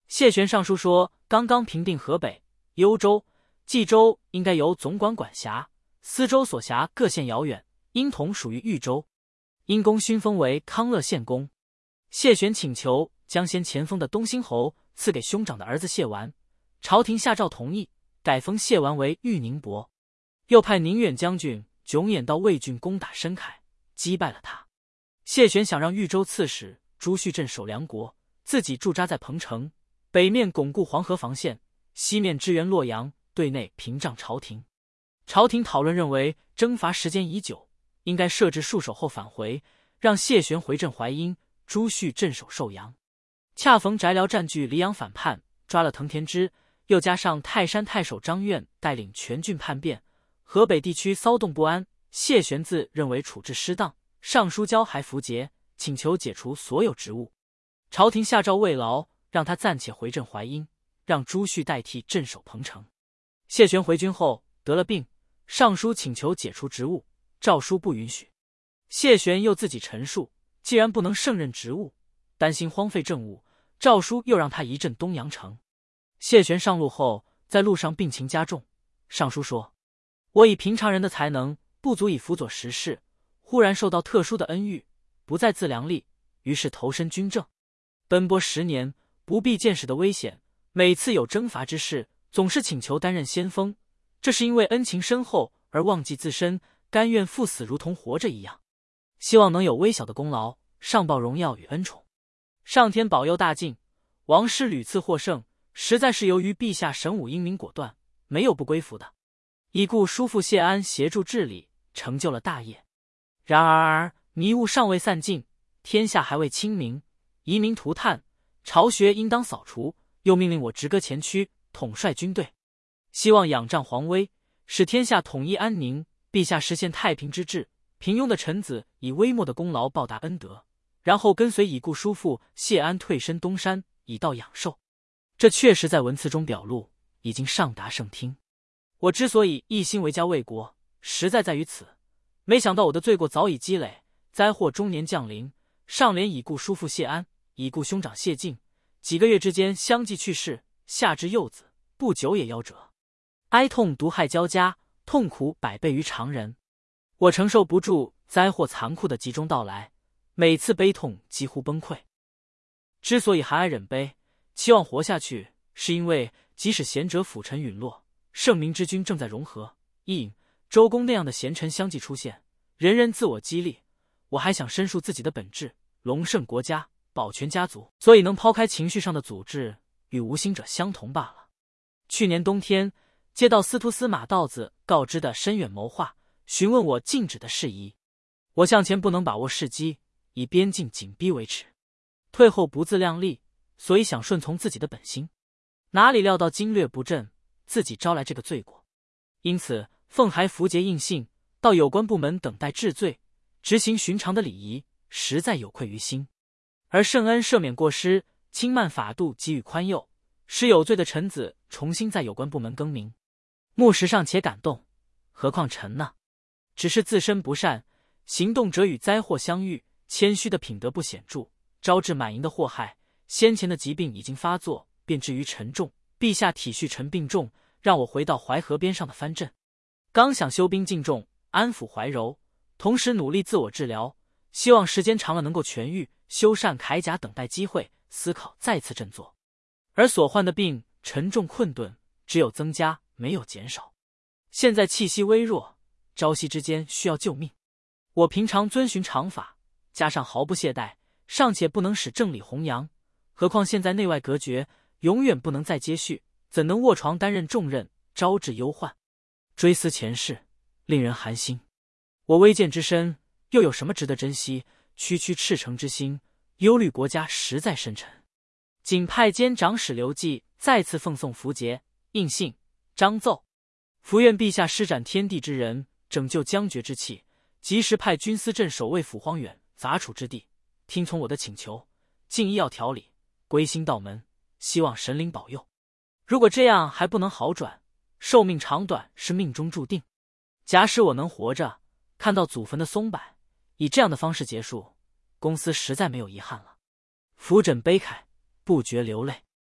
谢玄上书说，刚刚平定河北、幽州、冀州，应该由总管管辖，司州所辖各县遥远，应同属于豫州。因公勋封为康乐县公。谢玄请求将先前封的东兴侯赐给兄长的儿子谢完，朝廷下诏同意，改封谢完为豫宁伯。又派宁远将军迥衍到魏郡攻打申凯，击败了他。谢玄想让豫州刺史朱旭镇守梁国，自己驻扎在彭城，北面巩固黄河防线，西面支援洛阳，对内屏障朝廷。朝廷讨论认为征伐时间已久，应该设置戍守后返回，让谢玄回镇淮阴，朱旭镇守寿阳。恰逢翟辽占据黎阳反叛，抓了滕田之，又加上泰山太守张苑带领全郡叛变，河北地区骚动不安，谢玄自认为处置失当，上书交还符节，请求解除所有职务。朝廷下诏慰劳，让他暂且回镇淮阴，让朱旭代替镇守彭城。谢玄回军后得了病，上书请求解除职务，诏书不允许。谢玄又自己陈述，既然不能胜任职务，担心荒废政务，诏书又让他移镇东阳城。谢玄上路后，在路上病情加重，上书说，我以平常人的才能不足以辅佐时事，忽然受到特殊的恩遇，不再自量力，于是投身军政，奔波10年，不避见识的危险，每次有征伐之事，总是请求担任先锋，这是因为恩情深厚而忘记自身，甘愿赴死如同活着一样。希望能有微小的功劳，上报荣耀与恩宠。上天保佑大晋，王师屡次获胜，实在是由于陛下神武英明果断，没有不归服的。已故叔父谢安协助治理，成就了大业。然而迷雾尚未散尽，天下还未清明，夷民涂炭，巢穴应当扫除，又命令我直戈前驱，统帅军队，希望仰仗皇威，使天下统一安宁，陛下实现太平之治，平庸的臣子以微末的功劳报答恩德，然后跟随已故叔父谢安退身东山，以道养寿。这确实在文辞中表露，已经上达圣听。我之所以一心为家为国，实在于此。没想到我的罪过早已积累，灾祸终年降临，上连已故叔父谢安，已故兄长谢晋，几个月之间相继去世，下至幼子，不久也夭折。哀痛毒害交加，痛苦百倍于常人。我承受不住灾祸残酷的集中到来，每次悲痛几乎崩溃。之所以含哀忍悲，期望活下去，是因为即使贤者辅臣陨落，圣明之君正在融合，应周公那样的贤臣相继出现，人人自我激励，我还想申述自己的本质，隆盛国家，保全家族，所以能抛开情绪上的组织，与无心者相同罢了。去年冬天，接到司徒司马道子告知的深远谋划，询问我禁止的事宜。我向前不能把握时机，以边境紧逼为耻，退后不自量力，所以想顺从自己的本心，哪里料到经略不振，自己招来这个罪过。因此奉还符节应信，到有关部门等待治罪，执行寻常的礼仪，实在有愧于心。而圣恩赦免过失，轻慢法度，给予宽宥，使有罪的臣子重新在有关部门更名。木石尚且感动，何况臣呢？只是自身不善，行动者与灾祸相遇，谦虚的品德不显著，招致满盈的祸害。先前的疾病已经发作，便至于沉重。陛下体恤臣病重，让我回到淮河边上的藩镇，刚想休兵尽重，安抚怀柔，同时努力自我治疗，希望时间长了能够痊愈，修缮铠甲，等待机会，思考再次振作。而所患的病沉重困顿，只有增加，没有减少。现在气息微弱，朝夕之间需要救命。我平常遵循常法，加上毫不懈怠，尚且不能使正理弘扬，何况现在内外隔绝，永远不能再接续，怎能卧床担任重任，招致忧患？追思前世，令人寒心。我微贱之身，又有什么值得珍惜？区区赤诚之心，忧虑国家实在深沉。仅派监长史刘季再次奉送符节、印信、章奏，伏愿陛下施展天地之仁，拯救僵绝之气，及时派军司镇守卫抚荒远杂处之地，听从我的请求，尽医药调理，归心道门，希望神灵保佑。如果这样还不能好转，寿命长短是命中注定。假使我能活着，看到祖坟的松柏，以这样的方式结束，公司实在没有遗憾了。扶枕悲慨，不觉流泪。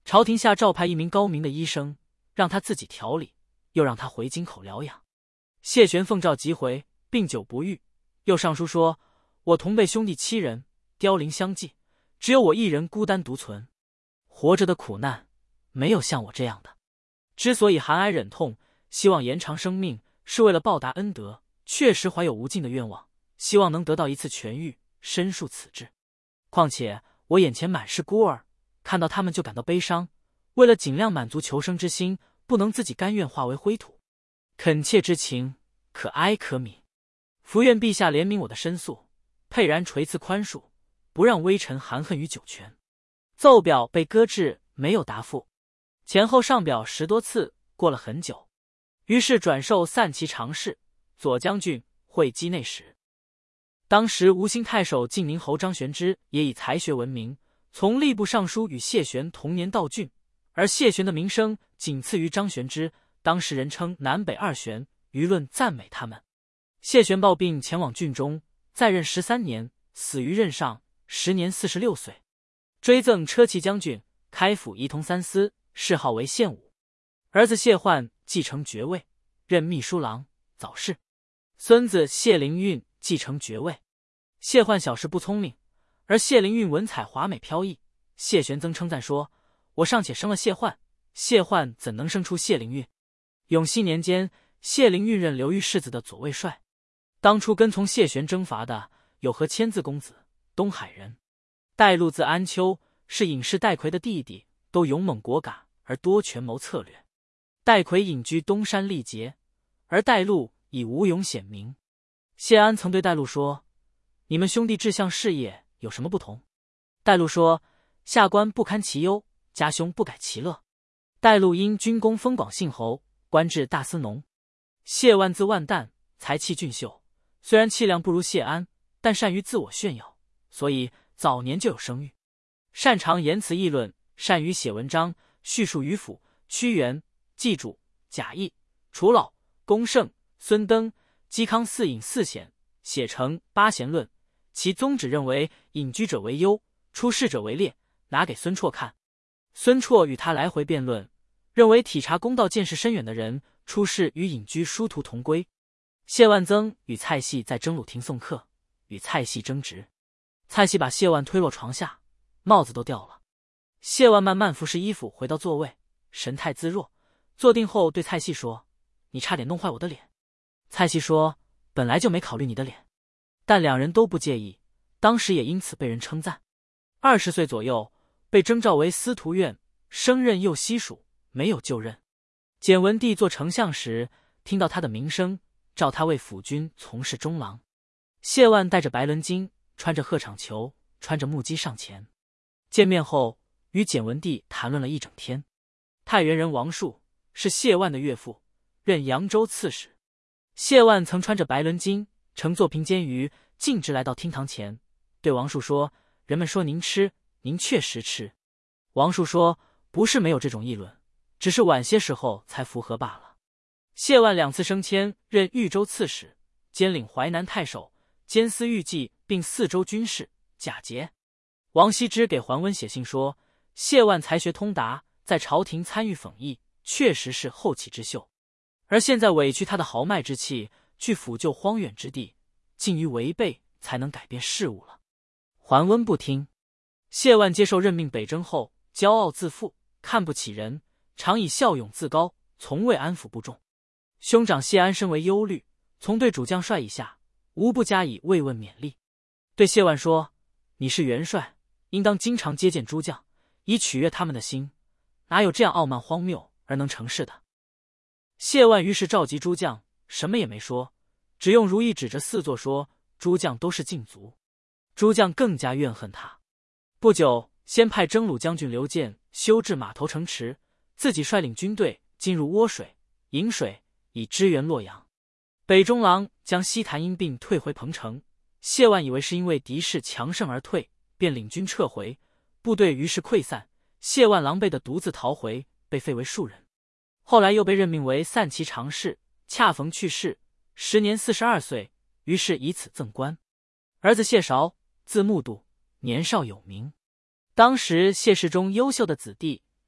朝廷下诏派一名高明的医生，让他自己调理，又让他回京口疗养。谢玄奉诏即回，病久不愈，又上书说：“我同辈兄弟7人，凋零相继，只有我一人孤单独存。活着的苦难，没有像我这样的。之所以含哀忍痛，希望延长生命，是为了报答恩德，确实怀有无尽的愿望，希望能得到一次痊愈，申述此志。况且我眼前满是孤儿，看到他们就感到悲伤，为了尽量满足求生之心，不能自己甘愿化为灰土。恳切之情，可哀可悯。伏愿陛下怜悯我的申诉，沛然垂赐宽恕，不让微臣含恨于九泉。”奏表被搁置，没有答复。前后上表10多次，过了很久，于是转授散骑常侍、左将军、会稽内史。当时吴兴太守晋宁侯张玄之也以才学闻名，从吏部尚书与谢玄同年到郡，而谢玄的名声仅次于张玄之，当时人称南北二玄，舆论赞美他们。谢玄抱病前往郡中，在任13年，死于任上，时年46岁。追赠车骑将军，开府仪同3司，谥号为献武。儿子谢焕继承爵位，任秘书郎，早逝。孙子谢灵运继承爵位。谢焕小时不聪明，而谢灵运文采华美飘逸。谢玄曾称赞说：“我尚且生了谢焕，谢焕怎能生出谢灵运？”永熙年间，谢灵运任刘裕世子的左卫帅。当初跟从谢玄征伐的有何千字公子、东海人戴禄，字安丘，是隐士戴逵的弟弟，都勇猛果敢而多权谋策略。戴逵隐居东山历劫，而戴禄以武勇显名。谢安曾对戴禄说：“你们兄弟志向事业有什么不同？”戴禄说：“下官不堪其忧，家兄不改其乐。”戴禄因军功封广信侯，官至大司农。谢万字万旦，才气俊秀，虽然气量不如谢安，但善于自我炫耀，所以早年就有声誉。擅长言辞议论，善于写文章，叙述于府、屈原、纪主、贾谊、楚老、公胜、孙登、嵇康4隐4显，写成《八贤论》。其宗旨认为隐居者为优，出仕者为劣，拿给孙绰看。孙绰与他来回辩论，认为体察公道、见识深远的人出仕与隐居殊途同归。谢万曾与蔡系在征虏庭送客，与蔡系争执，蔡系把谢万推落床下，帽子都掉了。谢万慢慢服侍衣服，回到座位，神态自若。坐定后对蔡系说：“你差点弄坏我的脸。”蔡系说：“本来就没考虑你的脸。”但两人都不介意，当时也因此被人称赞。20岁左右，被征召为司徒院，升任右西属，没有就任。简文帝做丞相时，听到他的名声，召他为辅军从事中郎。谢万带着白纶巾，穿着鹤氅裘，穿着木屐上前。见面后，与简文帝谈论了一整天。太原人王树是谢万的岳父，任扬州刺史。谢万曾穿着白纶巾，乘坐平监舆，径直来到厅堂前，对王树说：“人们说您吃，您确实吃。”王树说：“不是没有这种议论，只是晚些时候才符合罢了。”谢万2次升迁，任豫州刺史，兼领淮南太守，兼司御记，并4州军事。贾节。王羲之给桓温写信说：“谢万才学通达，在朝廷参与讽议，确实是后起之秀。而现在委屈他的豪迈之气，去抚救荒远之地，近于违背，才能改变事物了。”桓温不听。谢万接受任命北征后，骄傲自负，看不起人，常以效勇自高，从未安抚部众。兄长谢安深为忧虑，从对主将帅以下，无不加以慰问勉励。对谢万说：“你是元帅，应当经常接见诸将，以取悦他们的心，哪有这样傲慢荒谬而能成事的？”谢万于是召集诸将，什么也没说，只用如意指着4座说：“诸将都是禁卒。”诸将更加怨恨他。不久，先派征虏将军刘建修治码头城池，自己率领军队进入涡水、颍水，以支援洛阳。北中郎将西谭因病退回彭城，谢万以为是因为敌势强盛而退，便领军撤回，部队于是溃散。谢万狼狈地独自逃回，被废为庶人。后来又被任命为散骑常侍，恰逢去世，时年42岁，于是以此赠官。儿子谢韶，字穆度，年少有名。当时谢氏中优秀的子弟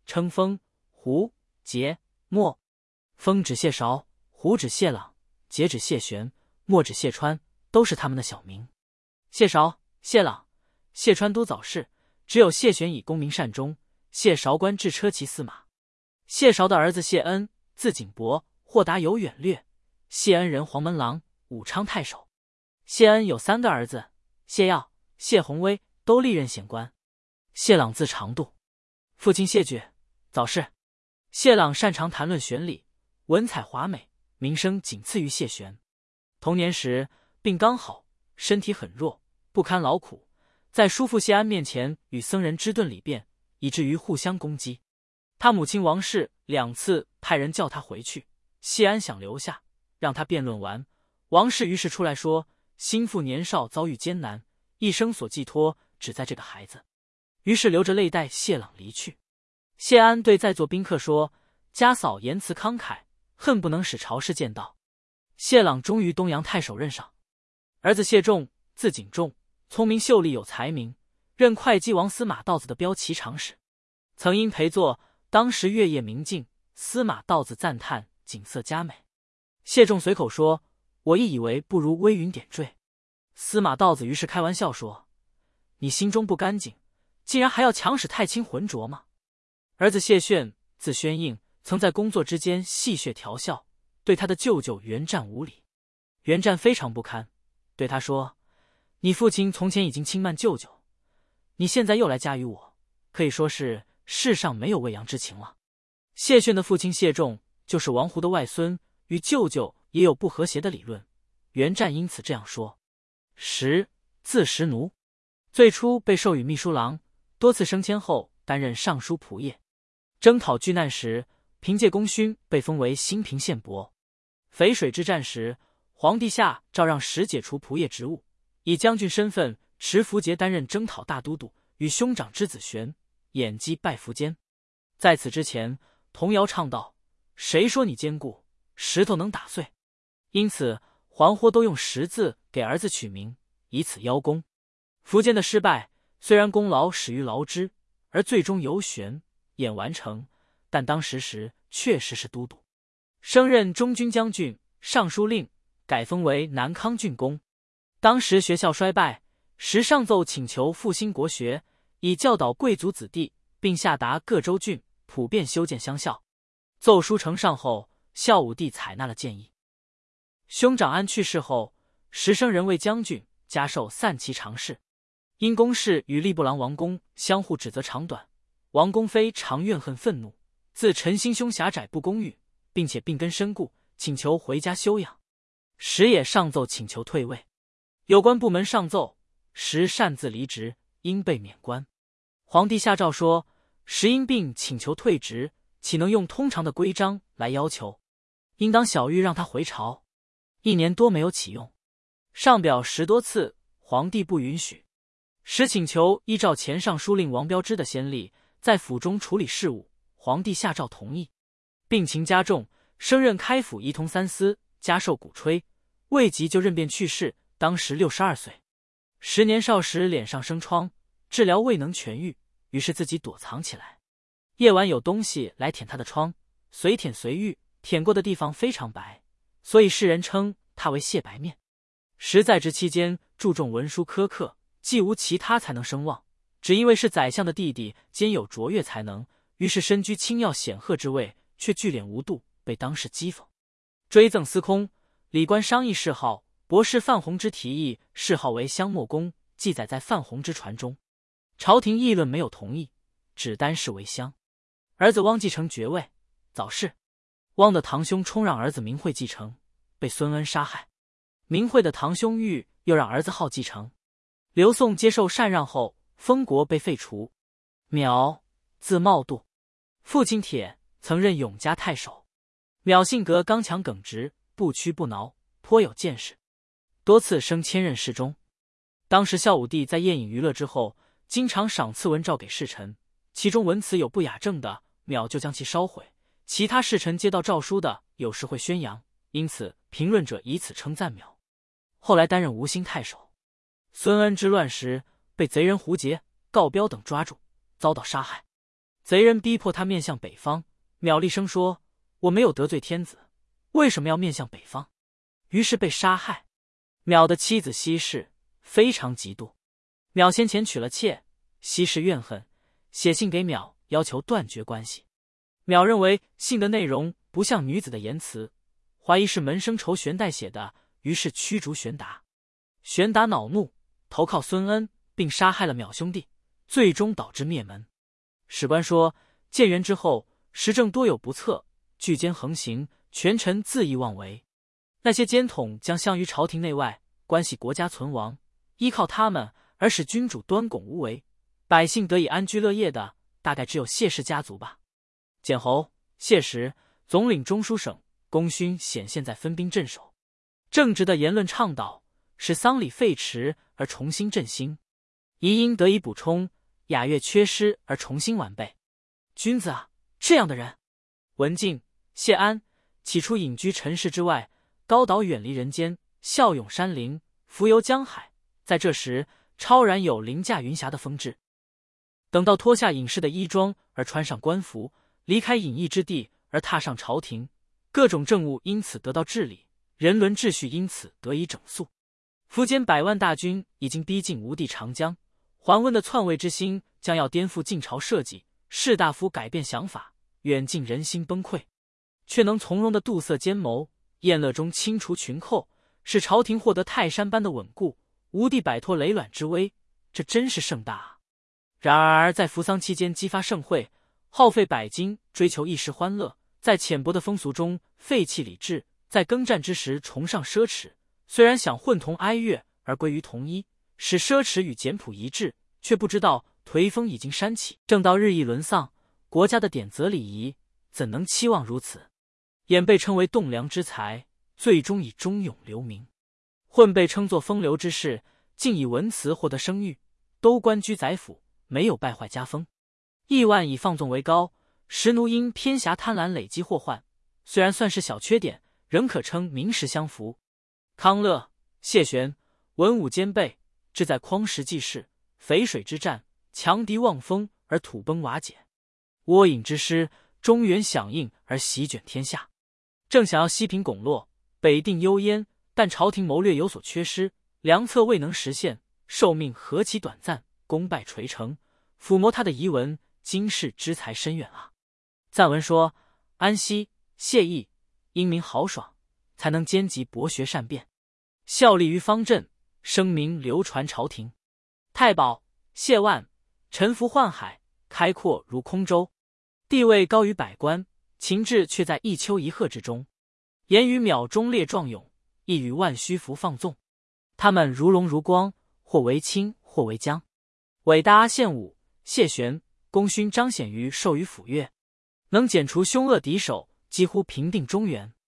称封、胡、节、墨。封指谢韶，胡指谢朗，节指谢玄，墨指谢川，都是他们的小名。谢韶、谢朗、谢川都早逝，只有谢玄以功名善终。谢韶官至车骑司马。谢韶的儿子谢恩，字景伯，豁达有远略。谢恩人黄门郎，武昌太守。谢恩有3个儿子，谢耀、谢弘威都历任显官。谢朗字长度，父亲谢举早逝。谢朗擅长谈论玄理，文采华美，名声仅次于谢玄。童年时病刚好，身体很弱，不堪劳苦，在叔父谢安面前与僧人支顿理辩，以至于互相攻击。他母亲王氏2次派人叫他回去，谢安想留下，让他辩论完。王氏于是出来说，心腹年少遭遇艰难，一生所寄托只在这个孩子，于是流着泪带谢朗离去。谢安对在座宾客说，家嫂言辞慷慨，恨不能使朝事见到。谢朗终于东阳太守任上。儿子谢仲，字景仲，聪明秀丽有才名，任会稽王司马道子的骠骑常使，曾因陪坐当时月夜明镜，司马道子赞叹景色佳美。谢仲随口说，我亦以为不如微云点缀。司马道子于是开玩笑说，你心中不干净，竟然还要强使太清浑浊吗？儿子谢炫，字宣应，曾在工作之间戏谑调笑，对他的舅舅袁湛无礼。袁湛非常不堪，对他说，你父亲从前已经轻慢舅舅，你现在又来加于我，可以说是世上没有未央之情了。谢逊的父亲谢仲就是王胡的外孙，与舅舅也有不和谐的理论，袁湛因此这样说。字石奴，最初被授予秘书郎，多次升迁后担任尚书仆射。征讨巨难时，凭借功勋被封为兴平县伯。淝水之战时，皇帝下诏让使解除仆射职务，以将军身份持符节担任征讨大都督，与兄长之子玄、演基拜苻坚。在此之前，童谣唱道，谁说你坚固，石头能打碎。因此黄豁都用石字给儿子取名，以此邀功。苻坚的失败虽然功劳始于劳之，而最终由玄、演完成，但当时确实是都督，升任中军将军、尚书令，改封为南康郡公。当时学校衰败，时上奏请求复兴国学，以教导贵族子弟，并下达各州郡普遍修建乡校。奏书呈上后，孝武帝采纳了建议。兄长安去世后，时升人为将军，加授散骑常侍。因公事与吏部郎王公相互指责长短，王公非常怨恨愤怒，自陈心胸狭窄不公寓，并且病根深固，请求回家休养。时也上奏请求退位，有关部门上奏，时擅自离职，因被免官。皇帝下诏说，时因病请求退职，岂能用通常的规章来要求？应当小谕让他回朝。1年多没有启用，上表10多次，皇帝不允许。时请求依照前尚书令王彪之的先例，在府中处理事务，皇帝下诏同意。病情加重，升任开府仪同三司，加授鼓吹，未及就任便去世，当时62岁。时年少时脸上生疮，治疗未能痊愈，于是自己躲藏起来。夜晚有东西来舔他的疮，随舔随愈，舔过的地方非常白，所以世人称他为谢白面。时在职期间注重文书苛刻，既无其他才能声望，只因为是宰相的弟弟，兼有卓越才能，于是身居清要显赫之位，却聚敛无度，被当世讥讽。追赠司空，礼官商议谥号，博士范弘之提议谥号为襄墨公，记载在范弘之传中。朝廷议论没有同意，只单谥为襄。儿子汪继承爵位，早逝。汪的堂兄冲让儿子明惠继承，被孙恩杀害。明惠的堂兄玉又让儿子浩继承。刘宋接受禅让后，封国被废除。淼，字茂度，父亲铁曾任永嘉太守。淼性格刚强耿直，不屈不挠，颇有见识，多次升迁任侍中。当时孝武帝在宴饮娱乐之后，经常赏赐文诏给侍臣，其中文辞有不雅正的，淼就将其烧毁；其他侍臣接到诏书的，有时会宣扬，因此评论者以此称赞淼。后来担任吴兴太守。孙恩之乱时，被贼人胡杰、告彪等抓住，遭到杀害。 贼人逼迫他面向北方，苗厉声说：“我没有得罪天子，为什么要面向北方？”于是被杀害。苗的妻子西氏非常嫉妒，苗先前娶了妾，西氏怨恨，写信给苗要求断绝关系。苗认为信的内容不像女子的言辞，怀疑是门生仇玄代写的，于是驱逐玄达。玄达恼怒，投靠孙恩，并杀害了苗兄弟，最终导致灭门。史官说，建元之后，时政多有不测，巨奸横行，权臣恣意妄为。那些奸统将相于朝廷内外，关系国家存亡，依靠他们而使君主端拱无为，百姓得以安居乐业的，大概只有谢氏家族吧。简侯、谢时总领中书省，功勋显现在分兵镇守。正直的言论倡导，使丧礼废弛而重新振兴；遗音得以补充，雅乐缺失而重新完备。君子啊，这样的人！文静、谢安起初隐居尘世之外，高岛远离人间，效勇山林，浮游江海，在这时超然有凌驾云霞的风致。等到脱下隐士的衣装而穿上官服，离开隐逸之地而踏上朝廷，各种政务因此得到治理，人伦秩序因此得以整肃。苻坚100万大军已经逼近吴地长江，桓温的篡位之心将要颠覆晋朝社稷，士大夫改变想法，远近人心崩溃，却能从容的杜塞奸谋，宴乐中清除群寇，使朝廷获得泰山般的稳固，吴地摆脱雷卵之危，这真是盛大啊！然而在扶丧期间激发盛会，耗费百金追求一时欢乐，在浅薄的风俗中废弃礼制，在耕战之时崇尚奢侈，虽然想混同哀乐而归于同一，使奢侈与简朴一致，却不知道颓风已经煽起，正道日益沦丧，国家的典则礼仪怎能期望如此？衍被称为栋梁之才，最终以忠勇留名；混被称作风流之士，竟以文辞获得声誉，都官居宰府，没有败坏家风。亿万以放纵为高，时奴因偏狭贪婪累积祸患，虽然算是小缺点，仍可称名实相符。康乐、谢玄文武兼备，志在匡时济世，淝水之战，强敌望风而土崩瓦解；倭隐之师，中原响应而席卷天下。正想要西平拱落，北定幽燕，但朝廷谋略有所缺失，良策未能实现，寿命何其短暂，功败垂成，抚摸他的遗文，今世之才深远啊！赞文说，安息、谢意、英明豪爽，才能兼及博学善辩，效力于方阵，声名流传朝廷。太保、谢万沉浮宦海，开阔如空舟，地位高于百官，情志却在一丘一壑之中，言语邈忠烈壮勇，亦与万虚浮放纵。他们如龙如光，或为卿，或为将。伟大阿献武、谢玄功勋彰显于授予抚越，能剪除凶恶敌手，几乎平定中原。